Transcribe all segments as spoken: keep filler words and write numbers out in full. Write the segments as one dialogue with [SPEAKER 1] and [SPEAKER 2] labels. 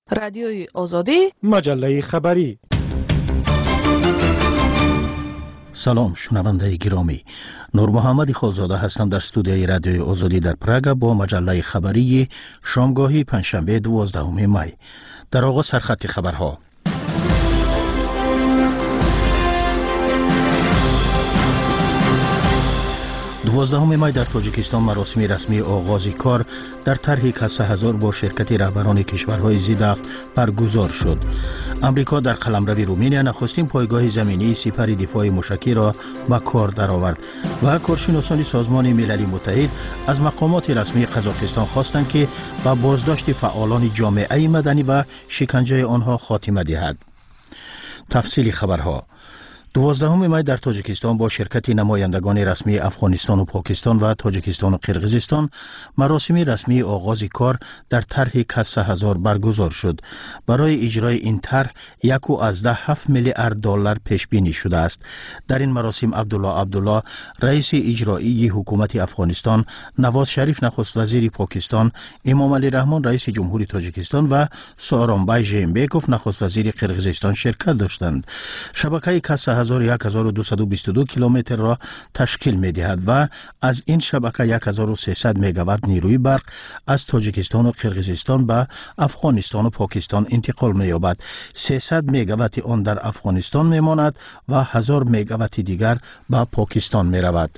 [SPEAKER 1] رادیوی آزادی،
[SPEAKER 2] مجله خبری.
[SPEAKER 3] سلام شنونده گرامی، نور محمد خالزاده هستم در استودیوی رادیوی آزادی در پراگ با مجله خبری شامگاهی پنجشنبه دوازدهم می. در آغاز سرخط خبرها. دوازدهم می در تاجیکستان مراسم رسمی آغاز کار در طرح کسه هزار با شرکت رهبران کشورهای زیدخت برگزار شد. امریکا در قلمرو رومانیا نخستین پایگاه زمینی سپر دفاع موشکی را به کار درآورد و کارشناسان سازمان ملل متحد از مقامات رسمی قزاقستان خواستند که به بازداشت فعالان جامعه مدنی و شکنجه آنها خاتمه دهد. تفصیل خبرها. دوازدهم می در تاجیکستان با شرکت نمایندگان رسمی افغانستان و پاکستان و تاجیکستان و قرقیزستان مراسم رسمی آغاز کار در طرح کسه هزار برگزار شد. برای اجرای این طرح یک و از ده هفت میلیارد دلار پیش بینی شده است. در این مراسم عبدالله عبدالله رئیس اجرایی حکومت افغانستان، نواز شریف نخست وزیر پاکستان، امام علی رحمان رئیس جمهوری تاجیکستان و سارانبای ژینبکوف نخست وزیر قرقیزستان شرکت داشتند. شبکه کسه هزار یک هزار و دویست و بیست و دو کیلومتر را تشکیل می دهد و از این شبکه یک هزار و سیصد مگاوات نیروی برق از تاجیکستان و قرقیزستان به افغانستان و پاکستان انتقال می یابد. سیصد مگاوات آن در افغانستان می ماند و هزار مگاوات دیگر به پاکستان می رود.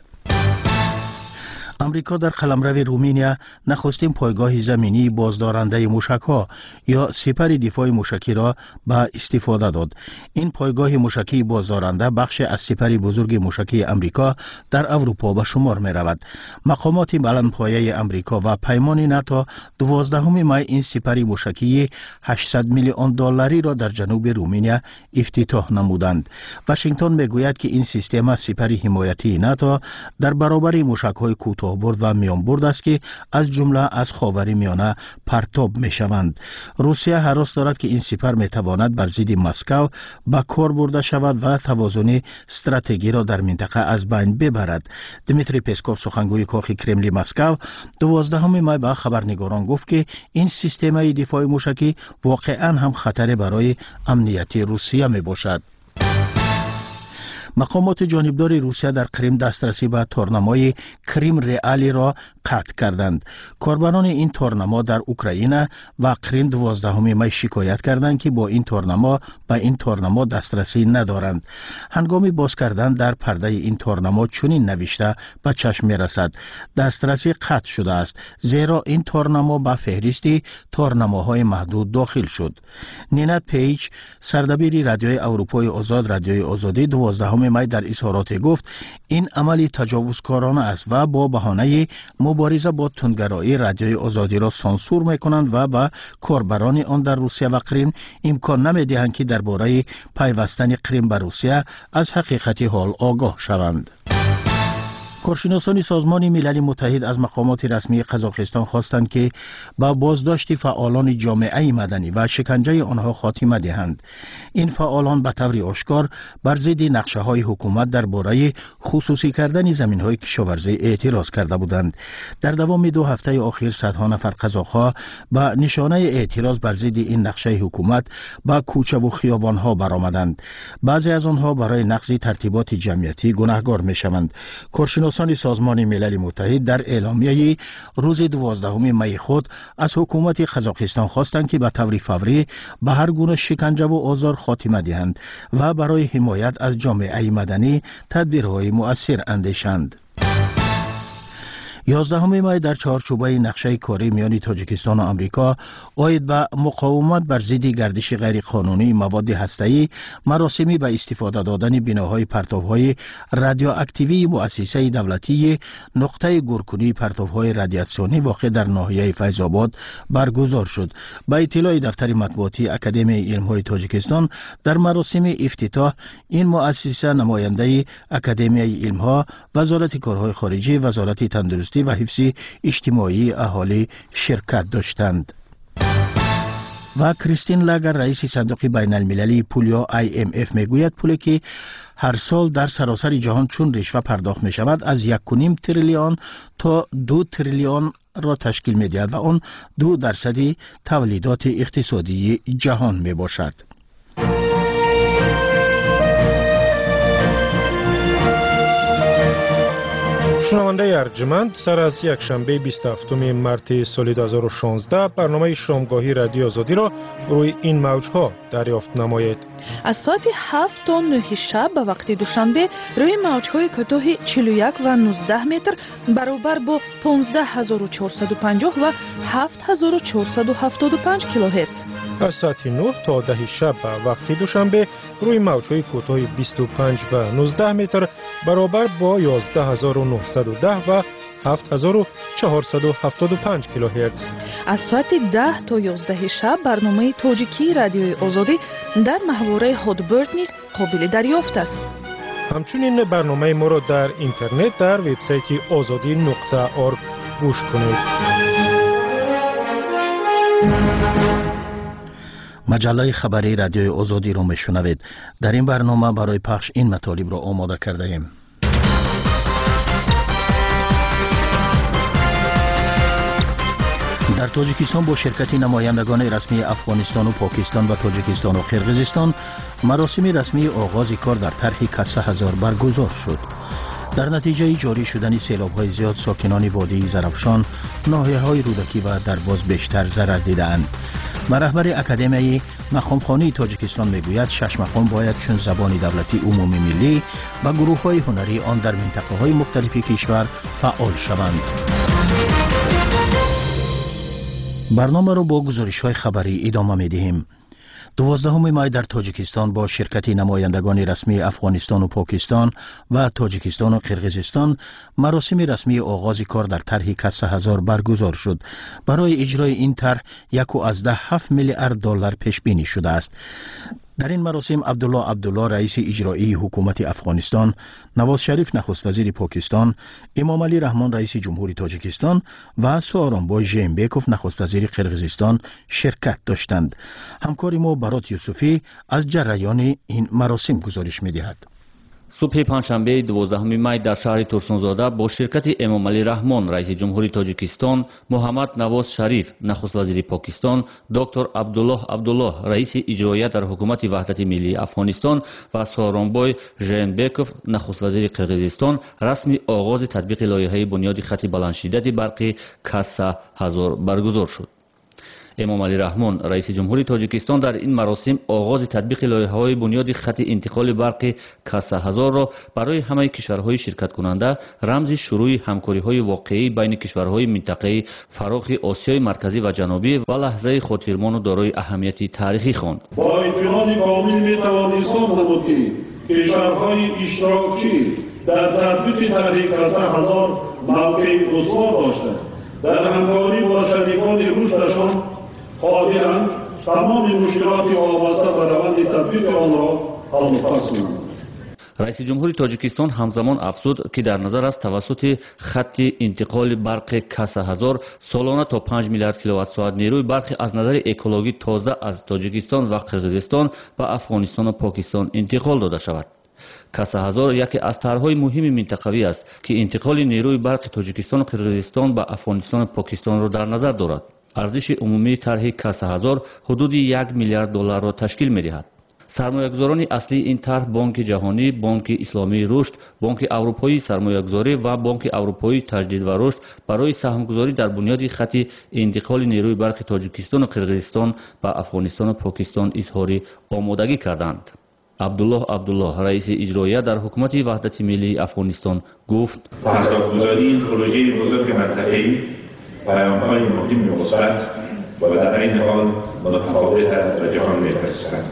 [SPEAKER 3] امریکا در قلمرو رومانیا نخستین پایگاه زمینی بازدارنده موشک‌ها یا سپر دفاع موشکی را به استفاده داد. این پایگاه موشکی بازدارنده بخش از سپر بزرگ موشکی امریکا در اروپا به شمار می رود. مقامات بلندپایه امریکا و پیمان ناتو دوازدهم می این سپر موشکی هشتصد میلیون دلاری را در جنوب رومانیا افتتاح نمودند. واشنگتن می گوید که این سیستم سپر حمایتی ناتو در برابر موشک‌های کوتاه برد و میان برد است که از جمله از خاور میانه پرتاب می شوند. روسیه هراس دارد که این سپر می تواند بر ضد مسکو به کار برده شود و توازن استراتژی را در منطقه از بین ببرد. دمیتری پسکوف سخنگوی کاخ کرملین مسکو دوازدهم می به خبرنگاران گفت که این سیستم دفاع موشکی واقعا هم خطر برای امنیت روسیه می باشد. مقامات جانبدار روسیه در کریم دسترسی به تورنمای کریم رئالی را قطع کردند. کاربران این تورنما در اوکراین و کریم دوازدهم می شکایت کردند که با این تورنما به این تورنما دسترسی ندارند. هنگام باز کردن در پرده این تورنما چنین نوشته به چشم می رسد: دسترسی قطع شده است، زیرا این تورنما به فهرست تورنماهای محدود داخل شد. نینت پیج سردبیر رادیوی اروپای آزاد رادیوی آزادی دوازدهم می در اظهارات گفت این عملی تجاوزکارانه است و با بهانه مبارزه با تندگرایی رادیوی آزادی را سانسور میکنند و به کاربران آن در روسیه و کریم امکان نمیدهند که درباره پیوستن کریم به روسیه از حقیقت حال آگاه شوند. کارشناسان سازمان ملل متحد از مقامات رسمی قزاقستان خواستند که با بازداشت فعالان جامعه مدنی و شکنجه آنها خاتمه دهند. این فعالان به طور آشکار بر ضد نقشه‌های حکومت درباره خصوصی کردن زمین‌های کشاورزی اعتراض کرده بودند. در دوام دو هفته اخیر صدها نفر قزاق‌ها به نشانه اعتراض بر ضد این نقشه حکومت به کوچه و خیابان‌ها برآمدند. بعضی از آنها برای نقض ترتیبات جمعیتی گناهکار می‌شوند. کارشناسان سازمان ملل متحد در اعلامیه روز دوازدهم می خود از حکومت قزاقستان خواستند که به طور فوری به هر گونه شکنجه و آزار خاتمه دهند و برای حمایت از جامعه مدنی تدبیرهای مؤثر اندیشند. یازدهم می در چارچوبه نقشه کاری میان تاجیکستان و امریکا عاید به مقاومت بر ضد گردش غیرقانونی مواد هسته‌ای مراسمی به استفاده دادن بناهای پرتاب‌های رادیواکتیوی مؤسسه دولتی نقطه گورکنی پرتاب‌های رادیاسیونی واقع در ناحیه فیض‌آباد برگزار شد. با اطلاع دفتر مطبوعاتی اکادمی علم‌های تاجیکستان در مراسم افتتاح این مؤسسه نماینده اکادمی علم‌ها، وزارت کارهای خارجه، وزارت تندرستی و حفظ اجتماعی اهالی شرکت داشتند. و کریستین لاگر رئیس صندوق بین المللی پول یا آی ام اف میگوید پولی که هر سال در سراسر جهان چون رشوه پرداخت می شود از یک و نیم تریلیون تا دو تریلیون را تشکیل می دهد و آن دو درصد تولیدات اقتصادی جهان می باشد.
[SPEAKER 1] شنونده ارجمند، سر از یک شنبه بیست و هفتم مارس سال دو هزار و شانزده برنامه شامگاهی رادیو آزادی را روی این موجها دریافت نمایید.
[SPEAKER 2] از ساعت هفت تا نه شب به وقت دوشنبه روی موجهای کوتاه چهل و یک و نوزده متر برابر با پانزده هزار و چهارصد و پنجاه و هفت هزار و چهارصد و هفتاد و پنج کیلوهرتز.
[SPEAKER 1] از ساعت نه تا ده شب به وقت دوشنبه روی موجهای کوتاه بیست و پنج و نوزده متر برابر با یازده هزار و نهصد و ده و هفت هزار و چهارصد و هفتاد و پنج کیلوهرتز.
[SPEAKER 2] از ساعت ده تا یازده شب برنامه تاجیکی رادیوی آزادی در محوره هادبرد نیز قابل دریافت است.
[SPEAKER 1] همچنین برنامه ما را در اینترنت در وبسایت آزادی نقطه org گوش کنید.
[SPEAKER 3] مجله خبری رادیوی آزادی را میشنوید. در این برنامه برای پخش این مطالب را آماده کرده ایم. در تاجیکستان با شرکت نمایندگان رسمی افغانستان و پاکستان و تاجیکستان و قرقیزستان مراسم رسمی آغاز کار در طرح کسه هزار برگزار شد. در نتیجه جاری شدن سیلاب‌های زیاد ساکنان وادی زرافشان، ناحیه‌های رودکی و درباز بیشتر ضرر دیدند. رهبر اکادمی مقامخانه تاجیکستان میگوید شش مقام باید چون زبان دولتی عمومی ملی و گروه‌های هنری آن در منطقه‌های مختلف کشور فعال شوند. برنامه را با گزارش‌های خبری ادامه می‌دهیم. دوازدهم می در تاجیکستان با شرکت نمایندگان رسمی افغانستان و پاکستان و تاجیکستان و قرقیزستان مراسم رسمی آغاز کار در طرح کسه هزار برگزار شد. برای اجرای این طرح یک و از ده هفت میلیارد دلار پیش بینی شده است. در این مراسم عبدالله عبدالله رئیس اجرایی حکومت افغانستان، نواز شریف نخست وزیر پاکستان، امام علی رحمان رئیس جمهوری تاجیکستان و سوارونبای ژینبکوف نخست وزیر قرقیزستان شرکت داشتند. همکار ما برات یوسفی از جریان این مراسم گزارش می‌دهد.
[SPEAKER 4] صبح پنجشنبه دوازدهم می در شهر ترسونزاده با شرکت امام علی رحمان رئیس جمهوری تاجیکستان، محمد نواز شریف نخست وزیر پاکستان، دکتر عبدالله عبدالله رئیس اجرایی در حکومت وحدت ملی افغانستان و سوارونبای ژینبکوف نخست وزیر قرقیزستان رسمی آغاز تطبیق لایحه بنیاد خط بلندشدت برقی کسه هزار برگزار شد. امام علی رحمان رئیس جمهوری تاجیکستان در این مراسم آغاز تطبیق لایحه‌های بنیاد خط انتقال برق کسه هزار را برای همه کشورهای شرکت کننده رمز شروع همکاری‌های واقعی بین کشورهای منطقه فراخ آسیای مرکزی و جنوبی و لحظه خاطرمان و دارای اهمیت تاریخی خواند.
[SPEAKER 5] با اطمینان کامل می‌توان احساس نمود که کشورهای اشتراکی در تطبیق طرح کسه هزار موقع استوار داشتند. در همکاری با شریکان رشدشان قادرند تمام مشکلات وابسته به روند تطبیق آن را حل و فصل کنند.
[SPEAKER 4] رئیس جمهوری تاجیکستان همزمان افزود که در نظر است توسط خط انتقال برق کسه هزار سالانه تا پنج میلیارد کیلووات ساعت نیروی برق از نظر اکولوژی تازه از تاجیکستان و قرقیزستان و افغانستان و پاکستان انتقال داده شود. کسه هزار یکی از طرح‌های مهم منطقوی است که انتقال نیروی برق تاجیکستان و قرقیزستان به افغانستان و پاکستان را در نظر دارد. ارزش عمومی طرح کسه هزار حدود یک میلیارد دلار را تشکیل می‌دهد. سرمایه‌گذاران اصلی این طرح بانک جهانی، بانک اسلامی رشد، بانک اروپایی سرمایه‌گذاری و بانک اروپایی تجدید و رشد برای سهام‌گذاری در بنیاد خط انتقال نیروی برق تاجیکستان و قرقیزستان به افغانستان و پاکستان اظهار آمادگی کردند. عبدالله عبدالله رئیس اجرایی در حکومت وحدت ملی افغانستان گفت:
[SPEAKER 6] حسابگذاری این پروژه بزرگ منطقه‌ای پیام‌های مهم مثبت و در عین حال متفاوت است و جهان می‌پذیرد.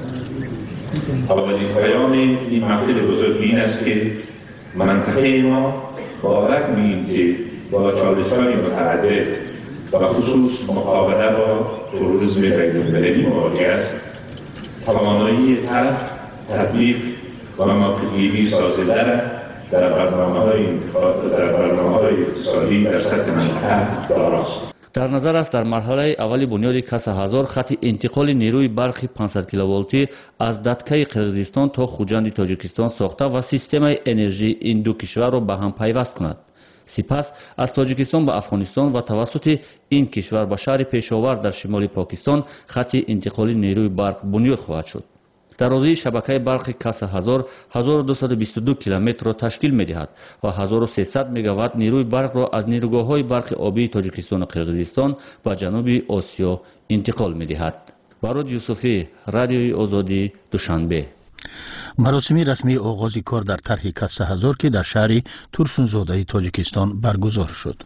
[SPEAKER 6] اولین پیام این محفل بزرگ این است که منطقه ما با رغم اینکه با چالش‌های متعدد و خصوص مقابله با تروریسم بین‌المللی مواجه است، توانایی طرح تطبیق و موقع‌گیری سازنده در برنامه‌های در برنامه‌های اقتصادی در سطح منطقه داراست.
[SPEAKER 4] در نظر است در مرحله اول بنیاد کسه هزار خط انتقال نیروی برق پانصد کیلوولتی از دتکه قرقیزستان تا خوجند تاجیکستان ساخته و سیستم انرژی این دو کشور را به هم پیوست کند. сипас аз тоҷикистон ба афғонистон ва тавассути ин кишвар ба шаҳри пешовар дар шимоли покистон хатти интиқоли нерӯи барқ бунёд хоҳад шуд. дарозии шабакаи барқи каса ҳазор ҳазору дусад бисту ду километрро ташкил медиҳад ва ҳазору сесад мегаватт нерӯи барқро аз нерӯгоҳҳои барқи обии тоҷикистону қирғизистон ба ҷануби осиё интиқол медиҳад. барод юсуфӣ, радиои озодӣ, душанбе.
[SPEAKER 3] маросими расмии оғози кор дар тарҳи каса ҳазор ки дар шаҳри турсунзодаи тоҷикистон баргузор шуд.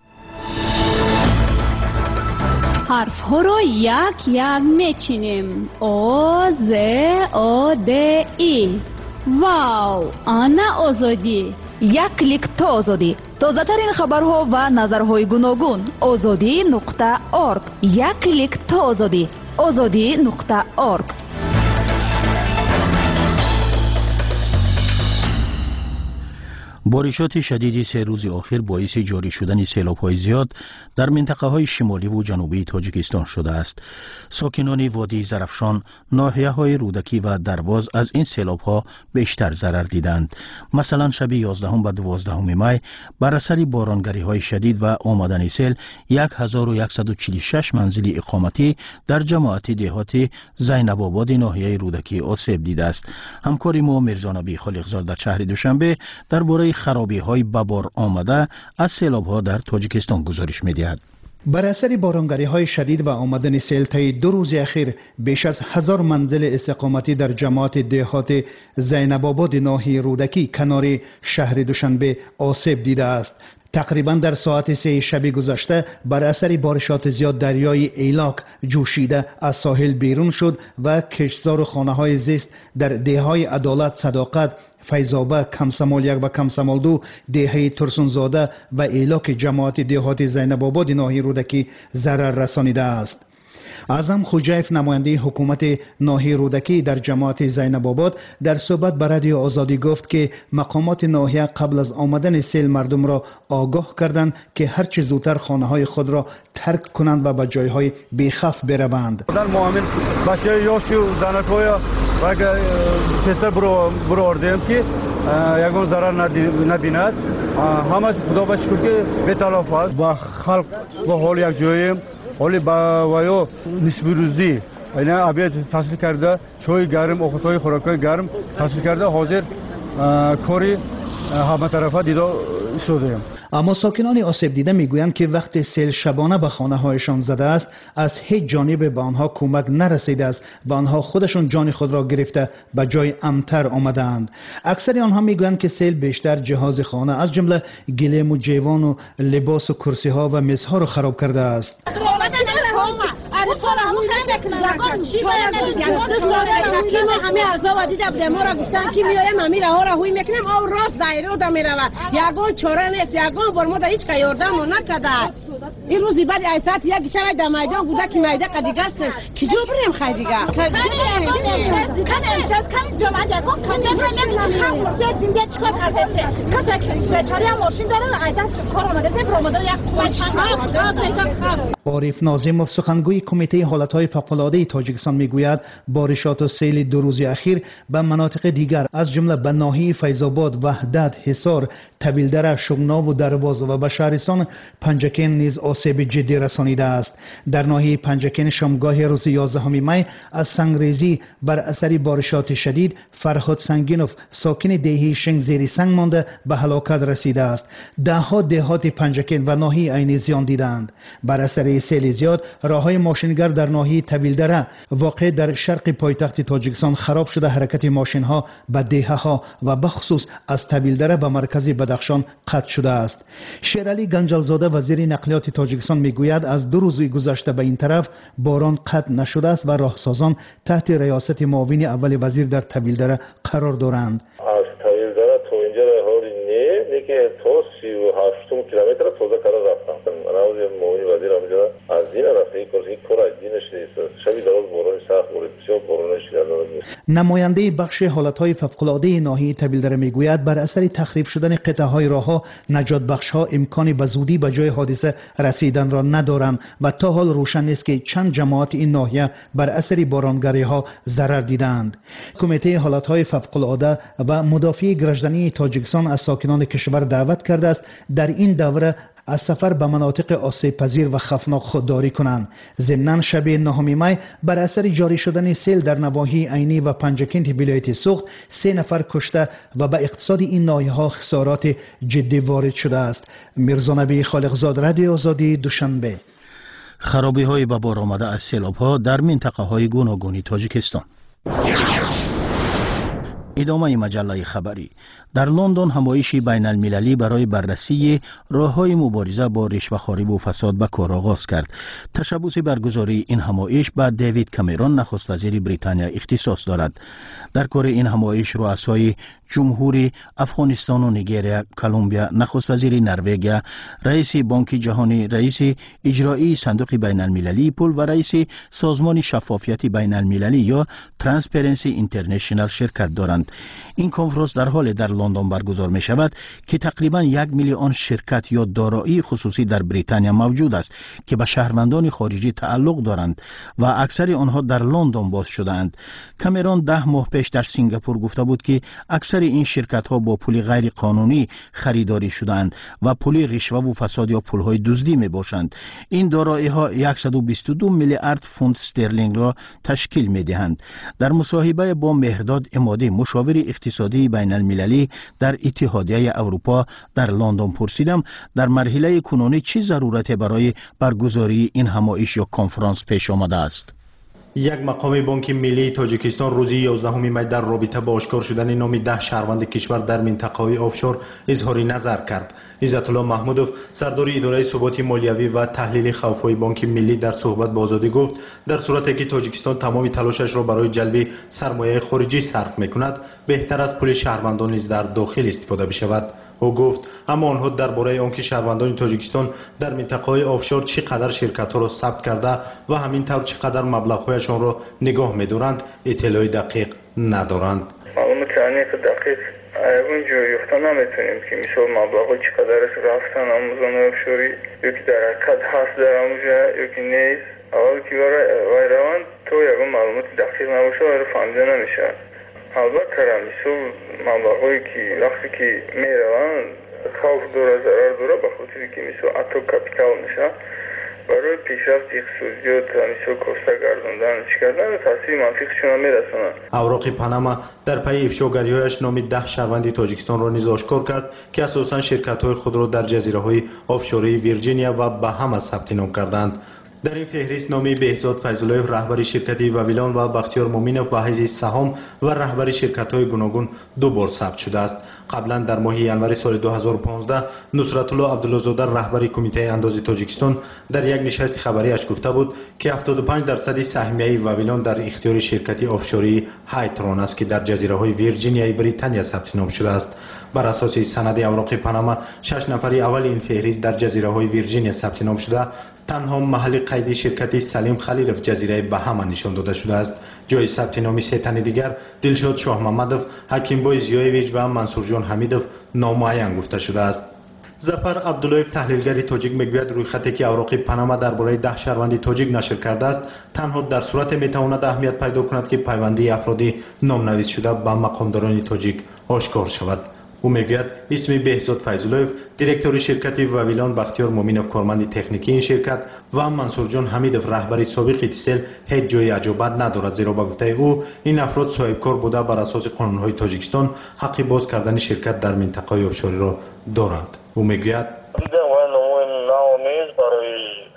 [SPEAKER 7] ҳарфҳоро як як мечинем. о з о д и. вау, ана озодӣ.
[SPEAKER 2] як клик то озодӣ. тозатарин хабарҳо ва назарҳои гуногун. озодӣ нуқта орг. як клик то озодӣ. озодӣ нуқта орг.
[SPEAKER 3] боришоти шадиди се рӯзи охир боиси ҷорӣ шудани селобҳои зиёд дар минтақаҳои шимоливу ҷанубии тоҷикистон шудааст. сокинони водии зарафшон, ноҳияҳои рӯдакӣ ва дарвоз аз ин селобҳо бештар зарар диданд. масалан шаби ёздаҳум ба дувоздаҳуми май бар асари боронгариҳои шадид ва омадани сел ҳазору яксаду чилу шаш манзили иқоматӣ дар ҷамоати деҳоти зайнабободи ноҳияи рӯдакӣ осеб дидааст. ҳамкори мо мирзонаби холиқзор дар шаҳри душанбе дар бораи خرابی‌های ببار آمده از سیلاب‌ها در تاجیکستان گزارش می‌دهد.
[SPEAKER 8] بر اثر بارانگری‌های شدید و آمدن سیل طی دو روز اخیر بیش از هزار منزل استقامتی در جماعت دهات زینب آباد ناحیه رودکی کنار شهر دوشنبه آسیب دیده است. تقریبا در ساعت سه شب گذشته بر اثر بارشات زیاد دریای ایلاک جوشیده از ساحل بیرون شد و کشتزار و خانه‌های زیست در دهه‌های عدالت، صداقت، فیضابه، کمسمال یک و کمسمال دو، دهه ترسونزاده و ایلاک جماعت دهات زینب آباد ناحیه رودکی ضرر رسانیده است. اعظم خوجیف نماینده حکومت ناحیه رودکی در جماعت زینب آباد در صحبت با رادیو آزادی گفت که مقامات ناحیه قبل از آمدن سیل مردم را آگاه کردند که هر چه زودتر خانه‌های خود را ترک کنند و به جایهای بیخوف بروند.
[SPEAKER 9] در معامل بچه یاشی و زنک‌های و کسر برو برو آوردیم که یگان ضرر نبیند. همه خدا با شکر که به تلافی است و خلق و حال یک جاییم. حالی با ویا نسبی روزی اینا آبیات تحصیل کرده، چای گرم، آفتای خوراکای گرم تحصیل کرده، حاضر کاری همه طرفه دیده شدیم.
[SPEAKER 8] اما ساکنان آسیب دیده میگویند که وقتی سیل شبانه به خانه هایشان زده است از هیچ جانب به آنها کمک نرسیده است و آنها خودشون جان خود را گرفته به جای امتر آمدند. اکثر آنها میگویند که سیل بیشتر جهاز خانه از جمله گلیم و جیوان و لباس و کرسی ها و میزها را خراب کرده است.
[SPEAKER 10] همه اعضا دیدم ما را گفتن که میایم همین راه را هوی میکنیم او راست دایره و دم میرود یگان چاره نیست یگان بر ما در هیچ که یاردم نکرده. این روزی بعد ایسات یک شب در میدان بوده که میده قدیگه است کی جو بریم خیلی دیگه کن امشب کمی جمعه یگان کمی بریم هم مرده زنده چیکار کرده کتا کلیش بیچاره هم ماشین داره ایدت کار آمده زی برامده یک
[SPEAKER 8] عارف ناظم سخنگوی کمیته حالتهای فوق‌العاده تاجیکستان میگوید بارشات و سیل دو روز اخیر به مناطق دیگر از جمله به ناحیه فیض‌آباد، وحدت، حصار، طویلدره، شغنا و درواز و به شهرستان پنجکین نیز آسیب جدی رسانیده است. در ناحیه پنجکین شامگاه روز یازدهم می از سنگریزی بر اثر بارشات شدید فرهاد سنگینوف ساکن دهه شنگ زیر سنگ مانده به هلاکت رسیده است. دهها دهات پنجکین و ناحیه عین زیان دیدند. بر اثر سیل زیاد راههای ماشینگر در ناحیه طویلدره واقع در شرق پایتخت تاجیکستان خراب شده، حرکت ماشین ها به دهه ها و بخصوص از طویلدره به مرکز بدخشان قطع شده است. شیرعلی گنجلزاده وزیر نقلیات تاجیکستان میگوید از دو روز گذشته به این طرف باران قطع نشده است و راهسازان تحت ریاست معاون اول وزیر در طویلدره قرار دارند.
[SPEAKER 11] از طویلدره تا اینجا راهی نه دیگه تا سی و هشت کیلومتر تازه کار رفتم. من معاون وزیر همینجا از دین رفته کارش کار از دینش نیست. شبی دراز باران سخت بود، بسیار بارانش شدید.
[SPEAKER 8] نماینده بخش حالتهای فوق‌العاده ناحیه تبیلدره میگوید بر اثر تخریب شدن قطعه‌های راه‌ها نجات بخش‌ها امکانی به زودی به جای حادثه رسیدن را ندارند و تا حال روشن نیست که چند جماعت این ناحیه بر اثر بارانگری‌ها ضرر دیدند. کمیته حالتهای فوق‌العاده و مدافع گرجدنی تاجیکستان از ساکنان کشور دعوت کرده است در این دوره از سفر به مناطق آسیب پذیر و خطرناک خودداری کنند. ضمناً شب نهم می بر اثر جاری شدن سیل در نواحی عینی و پنجکنت ولایت سوخت سه نفر کشته و به اقتصاد این ناحیه‌ها خسارات جدی وارد شده است. میرزا نبی خالقزاد، رادیو آزادی، دوشنبه.
[SPEAKER 3] خرابی‌های به بار آمده از سیلاب‌ها در منطقه‌های گوناگون تاجیکستان. ادامه مجله خبری. در لندن همایشی بین المللی برای بررسی راه‌های مبارزه با رشوه‌خواری و فساد به کار آغاز کرد. تشبث برگزاری این همایش به دیوید کامرون نخست وزیر بریتانیا اختصاص دارد. در کار این همایش رؤسای جمهوری افغانستان و نیگریا، کلمبیا، نخست وزیر نروژ، رئیس بانک جهانی، رئیس اجرایی صندوق بین المللی پول و رئیس سازمان شفافیت بین المللی یا ترانسپرنسی اینترنشنال شرکت دارند. این کنفرانس در حال در لندن برگزار می شود که تقریبا یک میلیون شرکت یا دارایی خصوصی در بریتانیا موجود است که به شهروندان خارجی تعلق دارند و اکثر آنها در لندن باز شدند. کامرون ده ماه پیش در سنگاپور گفته بود که اکثر این شرکت ها با پول غیر قانونی خریداری شدند و پول رشوه و فساد یا پول های دزدی می باشند. این دارایی ها صد و بیست و دو میلیارد پوند استرلینگ را تشکیل می دهند. در مصاحبه با مهرداد امادی، مشاور اقتصادی بین المللی در اتحادیه اروپا در لندن، پرسیدم در مرحله کنونی چه ضرورت برای برگزاری این همایش یا کنفرانس پیش آمده است.
[SPEAKER 12] یک مقام بانک ملی تاجیکستان روز یازدهم می در رابطه با آشکار شدن نام ده شهروند کشور در منطقه‌های آفشور اظهار نظر کرد. عزت الله محمودوف، سردار اداره ثبات مالیوی و تحلیل خوف‌های بانک ملی، در صحبت با آزادی گفت در صورتی که تاجیکستان تمام تلاشش را برای جلب سرمایه خارجی صرف می‌کند، بهتر از پول شهروندان نیز در داخل استفاده بشود. او گفت اما آنها درباره آنکه شهروندان تاجیکستان در منطقه‌های آفشور چقدر شرکت‌ها را ثبت کرده و همینطور چقدر مبلغ‌هایشان را نگاه می‌دارند اطلاعی دقیق ندارند.
[SPEAKER 13] معلومات عمیق دقیق اونجا یافته نمیتونیم که مثال مبلغ‌ها چقدرش رفتن آموزان آفشوری یا که در حقیقت هست در آموزه یا که نیست. اول که وای روان تو یکم معلومات دقیق نباشه وای فهمیده نمیشه. البته مثل مبلغ‌هایی که وقتی که میروند خوف داره، ضرر داره، به خاطری که مثل حتی کپیتال میشه برای پیشرفت اقتصادیات مثل کوسته گرداندن چی کردن تاثیر منفیشون میرسونه.
[SPEAKER 12] اوراق پاناما در پی افشاگری‌هایش نام ده شهروند تاجیکستان را نیز آشکار کرد که اساساً شرکت‌های خود را در جزیره‌های آفشوری ویرجینیا و بهاما ثبت نام کردند. در این فهرست نام بهزاد فیض‌الله، رهبر شرکت واویلان، و بختیار مومینوف به حیث سهام و رهبر شرکت‌های گوناگون دو بار ثبت شده است. قبلا در ماه ینوری سال دو هزار و پانزده نصرت الله عبدالله‌زاده، رهبر کمیته اندازه تاجیکستان، در یک نشست خبریش گفته بود که هفتاد و پنج درصد سهمیه واویلان در اختیار شرکت آفشوری هایترون است که در جزیره‌های ویرجینیا بریتانیا ثبت نام شده است. بر اساس سند اوراق پاناما شش نفر اول این فهرست در جزیره‌های ویرجینیا ثبت نام شده. تنها محل قیدی شرکت سلیم خلیلوف جزیره بهاما نشان داده شده است. جای ثبت نام سه تن دیگر دلشاد شاه محمدوف، حکیم بای زیایویچ و منصور جان حمیدوف نامعین گفته شده است. ظفر عبدالله، تحلیلگر تاجیک، میگوید روی خطی که اوراق پاناما درباره ده شهروند تاجیک نشر کرده است تنها در صورت میتواند اهمیت پیدا کند که پیوندی افرادی نامنویس شده به مقامداران تاجیک آشکار شود. او میگوید اسم بهزاد فیض‌الله، دیرکتور شرکت واویلان، بختیار مومینوف، کارمند تکنیکی این شرکت، و منصور جان حمیدوف، رهبر سابق ایتیسل، هیچ جای عجابت ندارد، زیرا به گفته او این افراد صاحبکار بوده بر اساس قانون‌های تاجیکستان حق باز کردن شرکت در منطقه آفشوری را دارند. او میگوید
[SPEAKER 13] دیدم و نمونه نامیز برای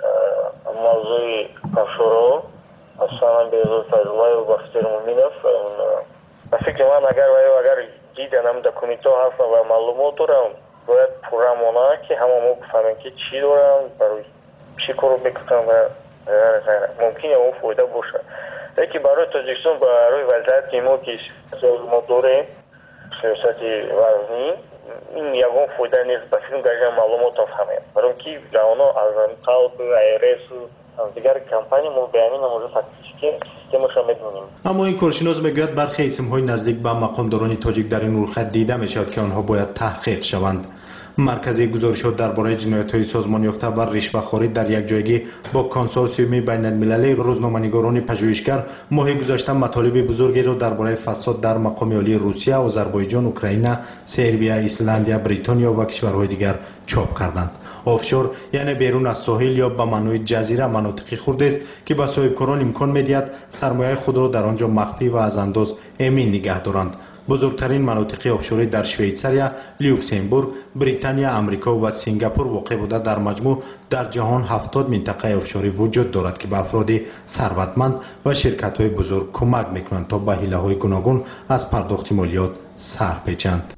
[SPEAKER 13] موضوع آفشور اصلا بهزاد فیض‌الله و بختیار مومینوف فکر من اگر و اگر دیدنم دکومنت ها هستن و معلومات دارم باید پرامانه که همه ما بفهمیم که چی دارم برای چی کارو میکنم و ممکنه اون فایده باشه. لیکن برای تاجیکستان برای وضعیت ما که ما داریم سیاست وزنی این یکون فایده نیست. به فیلم گرجه معلومات ها فهمیم برای که جوانا از قلب ایرس دیگر کمپانی ما به همین موضوع فکتیکی سیستمش را میدونیم.
[SPEAKER 12] اما این کارشناس میگوید برخی اسمهای نزدیک به مقامداران تاجیک در این رویخط دیده میشود که آنها باید تحقیق شوند. مرکزی گزارشات درباره جنایت‌های سازمان یافته و رشوه‌خواری در یک جایگی با کنسورسیوم بین المللی روزنامه‌نگاران پژوهشگر ماه گذشته مطالب بزرگی را درباره فساد در مقام عالی روسیه، آذربایجان، اوکراین، سربیا، ایسلندیا، بریتانیا و کشورهای دیگر چاپ کردند. آفشور یعنی بیرون از ساحل یا به معنای جزیره مناطقی خرد است که به صاحبکاران امکان می‌دهد سرمایه خود را در آنجا مخفی و از انداز امین نگه دارند. بزرگترین مناطق آفشوری در شویتزاریا، لوکزامبورگ، بریتانیا، آمریکا و سنگاپور واقع بوده. در مجموع در جهان هفتاد منطقه آفشوری وجود دارد که به افراد ثروتمند و شرکت‌های بزرگ کمک می‌کنند تا به حیله‌های گوناگون از پرداخت مالیات سر پیچند.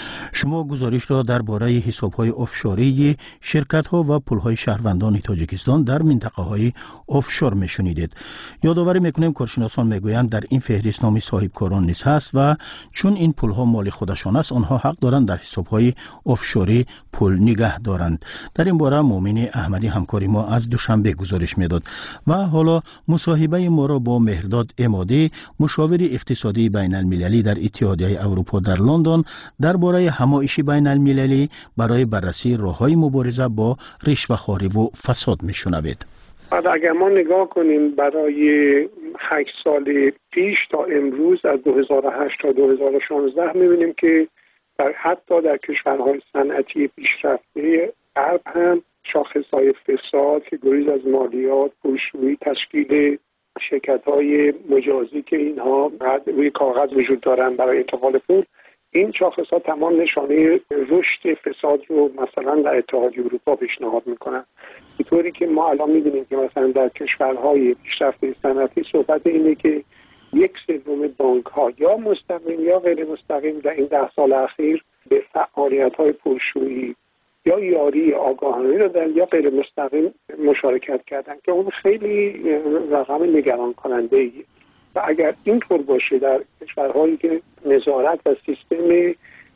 [SPEAKER 3] شما گزارش را درباره حساب‌های آفشوری شرکت‌ها و پول‌های شهروندان تاجیکستان در منطقه‌های آفشور می‌شنیدید. یادآوری می‌کنیم کارشناسان می‌گویند در این فهرست نام صاحبکاران نیز هست و چون این پول‌ها مال خودشان است آنها حق دارند در حساب‌های آفشوری پول نگه دارند. در این باره مومن احمدی همکاری ما از دوشنبه گزارش می‌داد. و حالا مصاحبه ما را با مهرداد امادی، مشاور اقتصادی بین‌المللی در اتحادیه اروپا در لندن درباره همایش بین المللی برای بررسی راه‌های مبارزه با رشوه‌خواری و فساد می‌شنوید.
[SPEAKER 14] اگر ما نگاه کنیم برای هشت سال پیش تا امروز از دو هزار و هشت تا دو هزار و شانزده می‌بینیم که در حتی در کشورهای صنعتی پیشرفته غرب هم شاخص‌های فساد که گریز از مالیات، پولشویی، تشکیل شرکت‌های مجازی که اینها روی کاغذ وجود دارند برای انتقال پول، این شاخص‌ها تمام نشانه رشد فساد رو مثلا در اتحادیه اروپا پیشنهاد میکنن. به طوری که ما الان می‌بینیم که مثلا در کشورهای پیشرفته صنعتی صحبت اینه که یک سوم بانک‌ها یا مستقیم یا غیر مستقیم در این ده سال اخیر به فعالیت‌های پولشویی یا یاری آگاهانه دادن یا غیر مستقیم مشارکت کردن که اون خیلی رقم نگران کننده‌ایه. و اگر اینطور باشه در کشورهایی که نظارت و سیستم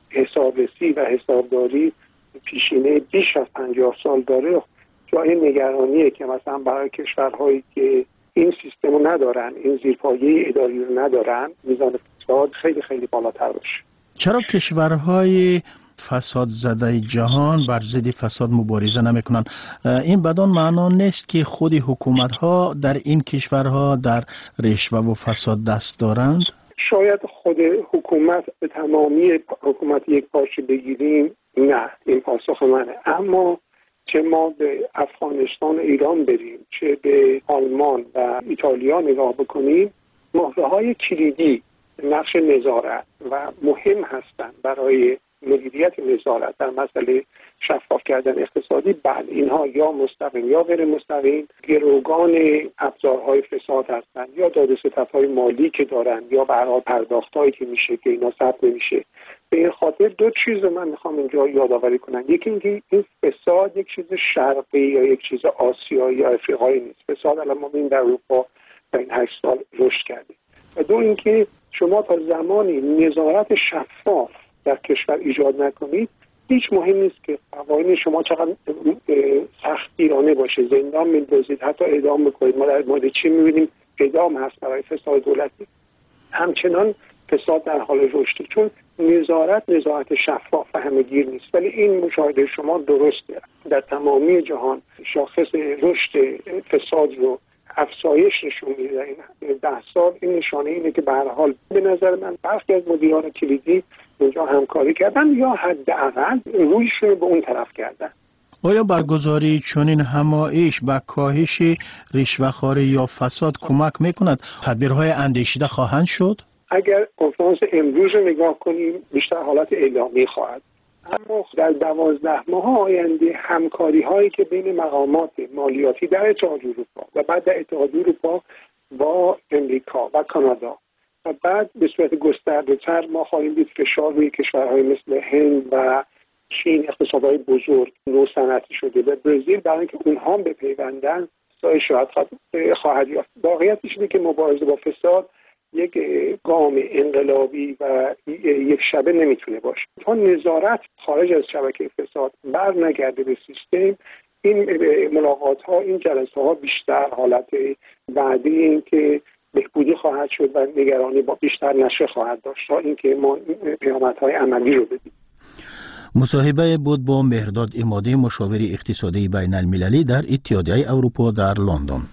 [SPEAKER 14] حسابرسی و حسابداری پیشینه بیش از پنجاه سال داره، جای نگرانیه که مثلا برای کشورهایی که این سیستم رو ندارن، این زیرپایه اداری رو ندارن، میزان فساد خیلی خیلی بالاتر باشه.
[SPEAKER 3] چرا کشورهای فساد زده جهان بر ضد فساد مبارزه نمیکنن؟ این بدان معنا نیست که خود حکومت ها در این کشورها در رشوه و فساد دست دارند؟
[SPEAKER 14] شاید خود حکومت به تمامی حکومت یک پارچه بگیریم، نه، این پاسخ منه. اما چه ما به افغانستان و ایران بریم، چه به آلمان و ایتالیا نگاه بکنیم، مهره های کلیدی نقش نظارت و مهم هستند برای مدیریت نظارت در مسئله شفاف کردن اقتصادی. بعد اینها یا مستقیم یا غیر مستقیم گروگان ابزارهای فساد هستند، یا دادوستدهای مالی که دارن، یا به هر حال پرداختایی که میشه که اینا ثبت نمیشه. به این خاطر دو چیز رو من میخوام اینجا یادآوری کنم. یکی اینکه این فساد یک چیز شرقی یا یک چیز آسیایی یا افریقایی نیست. فساد الان ما ببینیم در اروپا در این هشت سال رشد کرده. و دو اینکه شما تا زمانی نظارت شفاف در کشور ایجاد نکنید، هیچ مهم نیست که قوانین شما چقدر سختگیرانه باشه، زندان میندازید، حتی اعدام بکنید. ما در مورد چین می‌بینیم اعدام هست برای فساد دولتی. همچنان فساد در حال رشده، چون نظارت نظارت شفاف و همه‌گیر نیست. ولی این مشاهده شما درسته، در تمامی جهان شاخص رشد فساد رو افزایش نشون میده در این ده سال. این نشانه اینه که به هر حال به نظر من برخی از مدیران کلیدی اونجا همکاری کردن یا حداقل رویشون رو به اون طرف کردن.
[SPEAKER 3] آیا برگزاری چنین همایش به کاهش رشوه‌خواری یا فساد کمک میکند؟ تدبیرهای اندیشیده خواهند شد؟
[SPEAKER 14] اگر کنفرانس امروز رو نگاه کنیم بیشتر حالت اعلامی خواهد، اما در دوازده ماه آینده همکاری هایی که بین مقامات مالیاتی در اتحادیه اروپا و بعد در اتحادیه اروپا با امریکا و کانادا و بعد به صورت گسترده‌تر ما خواهیم دید فشار روی کشورهای مثل هند و چین، اقتصادهای بزرگ نوصنعتی شده و برزیل، برای اینکه اونها به پیوندن سایه شاید خواهد یافت. واقعیتش اینه که مبارزه با فساد یک گام انقلابی و یک شبه نمیتونه باشه. تا نظارت خارج از شبکه فساد بر نگرده به سیستم، این ملاقات ها، این جلسه ها بیشتر حالت بعدی این که بهبودی خواهد شد و نگرانی با بیشتر نشه خواهد داشت تا اینکه ما پیامدهای عملی رو ببینیم.
[SPEAKER 3] مصاحبه بود با مهرداد عمادی، مشاور اقتصادی بین المللی در اتحادیه اروپا در لندن.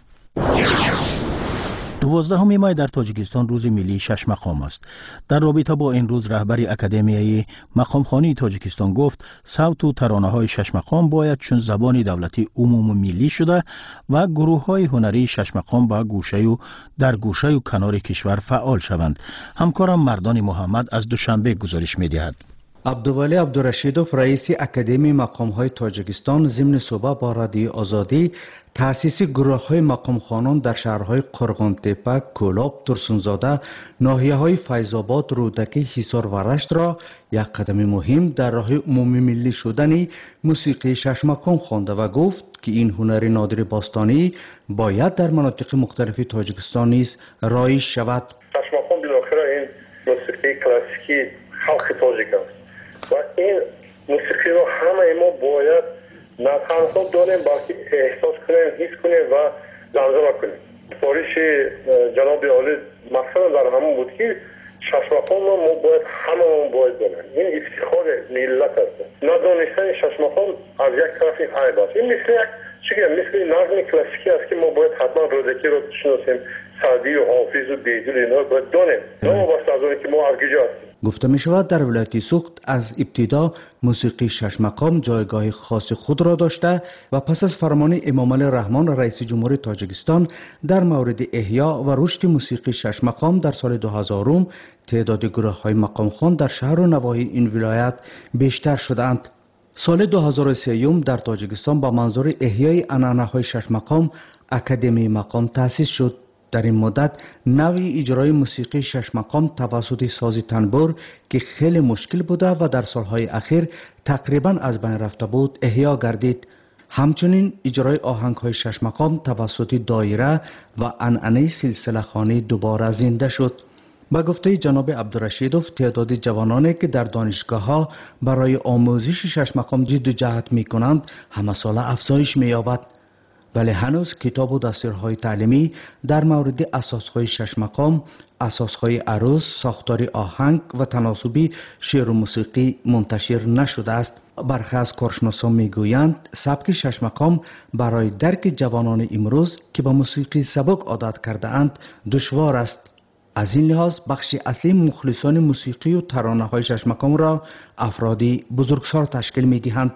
[SPEAKER 3] دوازدهم مای در تاجیکستان روز ملی شش مقام است. در رابطه با این روز رهبر اکادمیای مقامخوانی تاجیکستان گفت صوت و ترانه‌های شش مقام باید چون زبان دولتی عموم ملی شده و گروه‌های هنری شش مقام با گوشه و در گوشه و کنار کشور فعال شوند. همکارم مردان محمد از دوشنبه گزارش می‌دهد.
[SPEAKER 15] عبدالولی عبدالرشیدوف رئیس اکادمی مقام‌های تاجیکستان ضمن صحبت با رادیو آزادی تأسیس گروه‌های مقامخوانان در شهرهای قرغن‌تپه، کولاب، ترسونزاده، ناحیه‌های فیض‌آباد، رودکی، حصار و رشت را یک قدم مهم در راه عمومی ملی شدن موسیقی شش مقام خوانده و گفت که این هنر نادر باستانی باید در مناطق مختلف تاجیکستان نیز رایج شود.
[SPEAKER 11] شش مقام بالاخره این موسیقی کلاسیکی خلق تاجیک است و این موسیقی رو همه ما باید نه تنها داریم بلکه احساس کنیم، حس کنیم و زمزمه کنیم. سفارش جناب عالی مثلا در همون بود که شش مقام رو ما باید همه ما باید داریم. این افتخار ملت است. ندانستن شش مقام از یک طرف عیب است. این مثل یک چیه مثل نظم کلاسیکی است که ما باید حتما رودکی رو بشناسیم، سعدی و حافظ و بیجل اینا باید دانیم. نه واسه از اون که ما ارگیجه هستیم.
[SPEAKER 15] گفته می شود در ولایت سوخت از ابتدا موسیقی شش مقام جایگاه خاص خود را داشته و پس از فرمان امام علی رحمان رئیس جمهور تاجیکستان در مورد احیا و رشد موسیقی شش مقام در سال دو هزار تعداد گروه های مقام خوان در شهر و نواحی این ولایت بیشتر شدند. سال دو هزار و سه در تاجیکستان با منظور احیای عنعنه های شش مقام اکادمی مقام تأسیس شد. در این مدت نوع اجرای موسیقی شش مقام توسط ساز تنبور که خیلی مشکل بوده و در سالهای اخیر تقریبا از بین رفته بود احیا گردید. همچنین اجرای آهنگ‌های شش مقام توسط دایره و عنعنه سلسله خوانی دوباره زنده شد. با گفته جناب عبدالرشیدوف تعداد جوانانی که در دانشگاه‌ها برای آموزش شش مقام جد و جهد می‌کنند همه ساله افزایش می‌یابد. ولی هنوز کتاب و دستورهای تعلیمی در مورد اساسهای شش مقام، اساسهای عروض، ساختار آهنگ و تناسبی شعر و موسیقی منتشر نشده است. برخی از کارشناسان میگویند سبک شش مقام برای درک جوانان امروز که به موسیقی سبک عادت کرده اند دشوار است. از این لحاظ بخش اصلی مخلصان موسیقی و ترانه های شش مقام را افرادی بزرگسال تشکیل می دهند.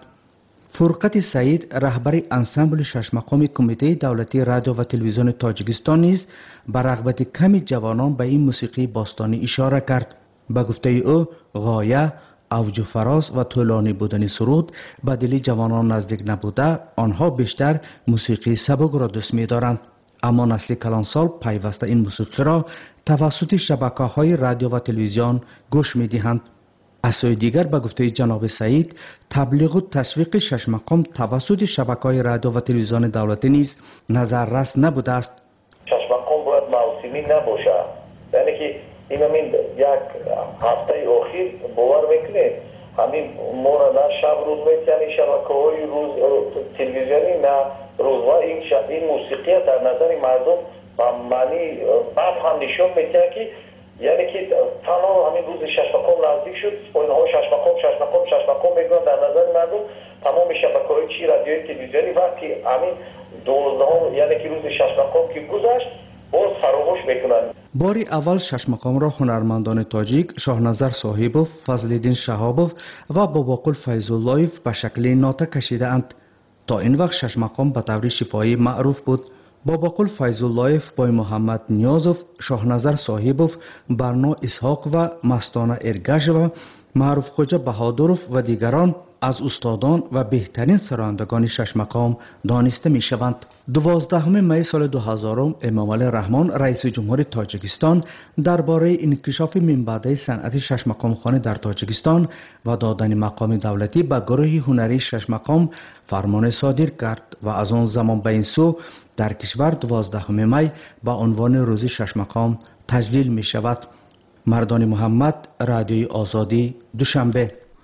[SPEAKER 15] فرقت سعید رهبر انسامبل شش مقام کمیته دولتی رادیو و تلویزیون تاجیکستان نیز به رغبت کمی جوانان به این موسیقی باستانی اشاره کرد. به گفته او غایه، اوج و فراز و طولانی بودن سرود به دل جوانان نزدیک نبوده، آنها بیشتر موسیقی سبک را دوست می‌دارند. اما نسل کلانسال پیوسته این موسیقی را توسط شبکه‌های رادیو و تلویزیون گوش می‌دهند. از سوی دیگر به گفته جناب سعید تبلیغ و تشویق شش مقام توسط شبکه‌های رادیو و تلویزیون دولتی نیز نظررس نبوده است.
[SPEAKER 13] شش مقام باید موسمی نباشه، یعنی که این همین یک هفته اخیر باور میکنه همین ما را نه شب روز میتونی شبکه‌های روز تلویزیونی نه روزها این شب این موسیقی در نظر مردم با معنی بعد هم نشون میده که یعنی که تمام همین روز شش مقام نزدیک شد، اینها شش مقام شش مقام شش مقام میگن در نظر مردم تمام شبکه‌های چی رادیوی تلویزیونی وقتی همین دوازدهم یعنی که روز شش مقام که گذشت باز فراموش میکنن.
[SPEAKER 15] باری اول شش مقام را هنرمندان تاجیک شاهنظر صاحبوف، فضل‌الدین شهابوف و باباقل فیض‌اللهیف به شکل ناته کشیده اند. تا این وقت شش مقام به طور شفاهی معروف بود. باباقل فیض‌اللهیف، بای محمد نیازوف، شاهنظر صاحبوف، برنا اسحاق و مستانه ارگش و معروف خوجا بهادروف و دیگران از استادان و بهترین سرایندگان شش مقام دانسته می شوند. دوازدهم می سال دو هزار امام علی رحمان رئیس جمهور تاجیکستان درباره انکشاف من بعده صنعت شش مقام خوانی در تاجیکستان و دادن مقام دولتی به گروه هنری شش مقام فرمان صادر کرد و از آن زمان به این سو در کشور دوازدهم می به عنوان روز شش مقام تجلیل می شود. مردان محمد، رادیوی آزادی، دوشنبه.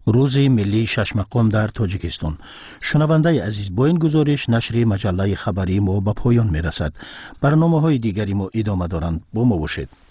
[SPEAKER 3] روز ملی شش مقام در تاجیکستان. شنونده عزیز، با این گزارش نشر مجله خبری ما به پایان می رسد. برنامه های دیگری ما ادامه دارند. با ما باشید.